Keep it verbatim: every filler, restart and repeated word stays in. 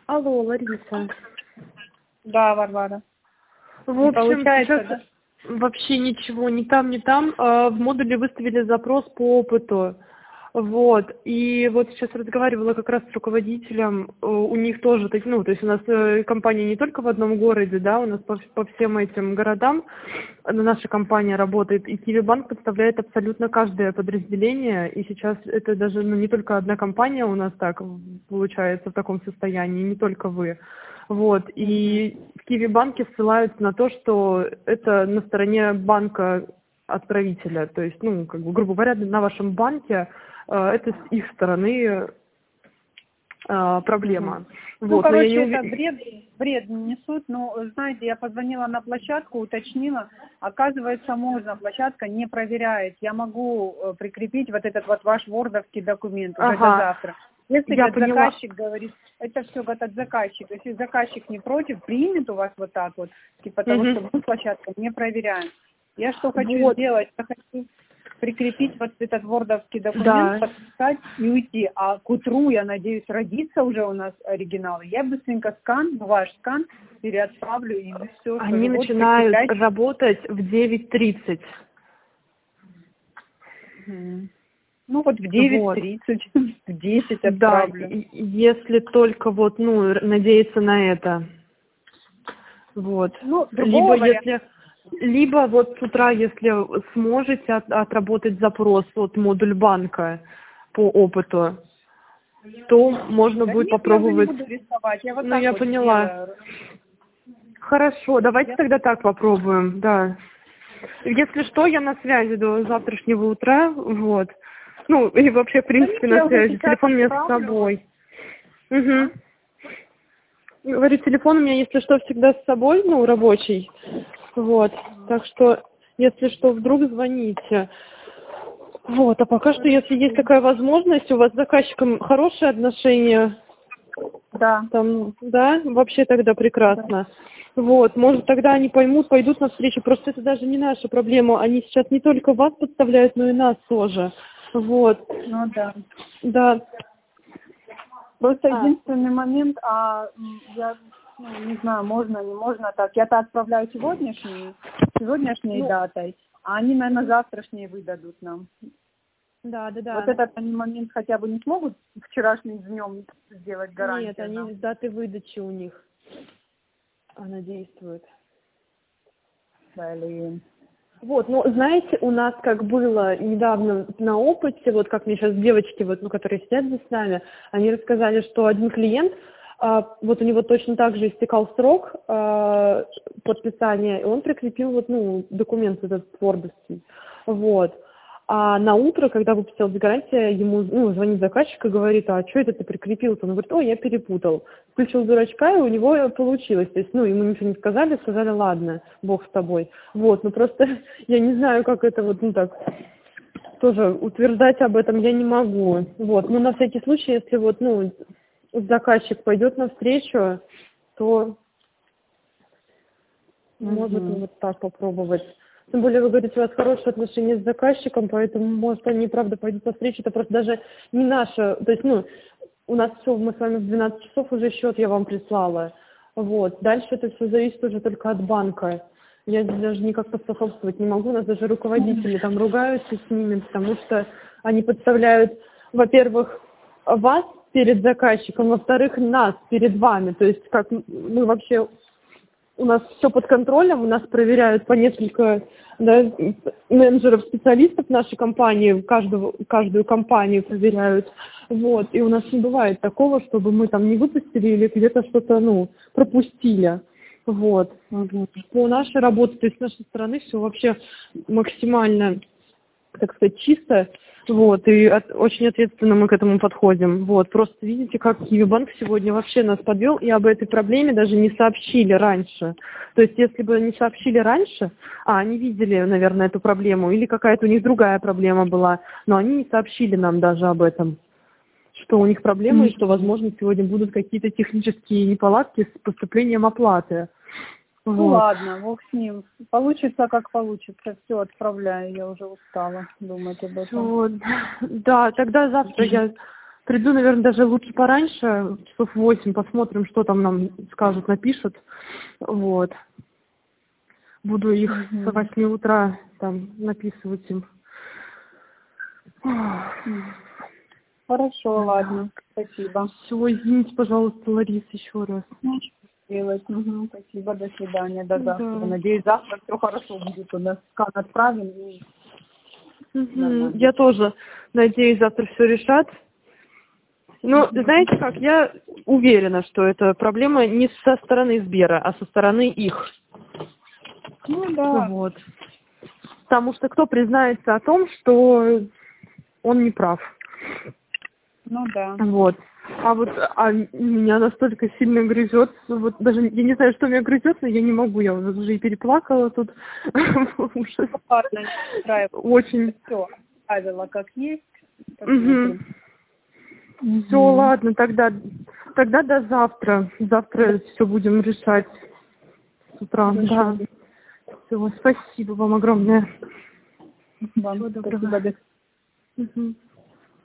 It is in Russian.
Алло, Лариса. Да, Варвара. В Не общем, получается, сейчас да? вообще ничего, ни там, ни там. А, В модуле выставили запрос по опыту. Вот. И вот сейчас разговаривала как раз с руководителем. э, У них тоже, так- ну, то есть у нас э, компания не только в одном городе, да, у нас по, вс- по всем этим городам э, наша компания работает. И Киви-банк представляет абсолютно каждое подразделение. И сейчас это даже, ну, не только одна компания у нас так получается в таком состоянии, не только вы. Вот. И в Киви-банке ссылаются на то, что это на стороне банка отправителя. То есть, ну, как бы, грубо говоря, на вашем банке э, это с их стороны э, проблема. Ну, Вот. Но я не короче, это уверена. бред, бред несут. Но, знаете, я позвонила на площадку, уточнила. Оказывается, можно, площадка не проверяет. Я могу э, прикрепить вот этот вот ваш вордовский документ уже до Ага, завтра. Если, я говорит, поняла. заказчик говорит, это все, говорит, от заказчика. Если заказчик не против, примет у вас вот так вот, типа того, Мгм. что мы площадка не проверяем. Я что хочу Вот, сделать? Я хочу прикрепить вот этот вордовский документ, да. подписать и уйти. А к утру, я надеюсь, родится уже у нас оригинал. Я быстренько скан, ваш скан, переотправлю, и вы все, что Они же вот начинают прикреплять. работать в девять тридцать. Мгм. Ну вот в девять Вот. тридцать, в десять Да, отправлю. и- и если только вот, ну, р- надеяться на это. Вот. Ну, Либо другого варианта. если, либо вот с утра, если сможете от- отработать запрос от модуль банка по опыту, то можно Да будет нет, я уже не попробовать. буду рисовать, я вот Ну, так я вот поняла. сделаю. Хорошо, давайте Я... тогда так попробуем, да. Если что, я на связи до завтрашнего утра, вот. Ну, и вообще, в Да принципе, нет, на я уже связи. сейчас Телефон у меня с отправлю. Вот. собой. А? Угу. Говорю, телефон у меня, если что, всегда с собой, ну, рабочий. Вот. Так что, если что, вдруг звоните. Вот. А пока что, если есть такая возможность, у вас с заказчиком хорошие отношения, Да. там, да, вообще тогда Да. прекрасно. Вот, может, тогда они поймут, пойдут навстречу. Просто это даже не наша проблема. Они сейчас не только вас подставляют, но и нас тоже. Вот. Ну да. Да. Просто А, единственный момент, а м, я ну, не знаю, можно, не можно так. Я-то отправляю сегодняшней, сегодняшней ну, датой, а они, наверное, завтрашние выдадут нам. да, да, Вот да. этот они момент хотя бы не смогут вчерашним днем сделать Нет, гарантию они нам. с даты выдачи у них. Она действует. Блин. Вот, ну, знаете, у нас как было недавно на опыте, вот как мне сейчас девочки, вот, ну, которые сидят здесь с нами, они рассказали, что один клиент, а, вот у него точно так же истекал срок а, подписания, и он прикрепил вот, ну, документ этот твердости. Вот. А на утро, когда выпустилась гарантия, ему, ну, звонит заказчик и говорит, а что это ты прикрепил-то? Он говорит, ой, я перепутал. Включил дурачка, и у него получилось. То есть, ну, ему ничего не сказали, сказали, ладно, бог с тобой. Вот, ну просто я не знаю, как это вот, ну так, тоже утверждать об этом я не могу. Вот, но на всякий случай, если вот, ну, заказчик пойдет навстречу, то может Угу. вот так попробовать. Тем более, вы говорите, у вас хорошие отношения с заказчиком, поэтому, может, они, правда, пойдут навстречу. Это просто даже не наше. То есть, ну, у нас все, мы с вами в двенадцать часов уже счет я вам прислала. Вот. Дальше это все зависит уже только от банка. Я здесь даже никак поспособствовать не могу. У нас даже руководители там ругаются с ними, потому что они подставляют, во-первых, вас перед заказчиком, во-вторых, нас перед вами. То есть, как мы вообще... У нас все под контролем, у нас проверяют по несколько, да, менеджеров, специалистов нашей компании, каждую, каждую компанию проверяют. Вот. И у нас не бывает такого, чтобы мы там не выпустили или где-то что-то, ну, пропустили. Вот. Угу. По нашей работе, то есть с нашей стороны все вообще максимально, так сказать, чисто. Вот, и от, очень ответственно мы к этому подходим. Вот, просто видите, как Киви-банк сегодня вообще нас подвел, и об этой проблеме даже не сообщили раньше. То есть, если бы не сообщили раньше, а, они видели, наверное, эту проблему, или какая-то у них другая проблема была, но они не сообщили нам даже об этом, что у них проблема, и что, возможно, сегодня будут какие-то технические неполадки с поступлением оплаты. Ну Вот. ладно, бог с ним. Получится, как получится. Все, отправляю. Я уже устала думать об этом. Вот. Да, тогда завтра я Приду, наверное, даже лучше пораньше, часов восемь, посмотрим, что там нам скажут, напишут. Вот. Буду их Мгм. с восьми утра там написывать им. Хорошо, ладно, спасибо. Все, извините, пожалуйста, Лариса, еще раз. Ничего делать. Угу, спасибо, до свидания, до завтра. Да. Надеюсь, завтра все хорошо будет. У нас скан отправим и Мгм. нормально. Я тоже надеюсь, завтра все решат. Но, знаете как, я уверена, что эта проблема не со стороны Сбера, а со стороны их. Ну да. Вот. Потому что кто признается о том, что он не прав. Ну да. Вот. А вот а меня настолько сильно грызет, вот даже я не знаю, что меня грызет, но я не могу, я уже и переплакала тут. Ужас. Ладно, не устраивайся. Очень. Все, оставила как есть. Угу. Все, ладно, тогда, тогда до завтра. Завтра все будем решать с утра. Хорошо. Да. Все, спасибо вам огромное. Вам Всего доброго. спасибо. До Мгм.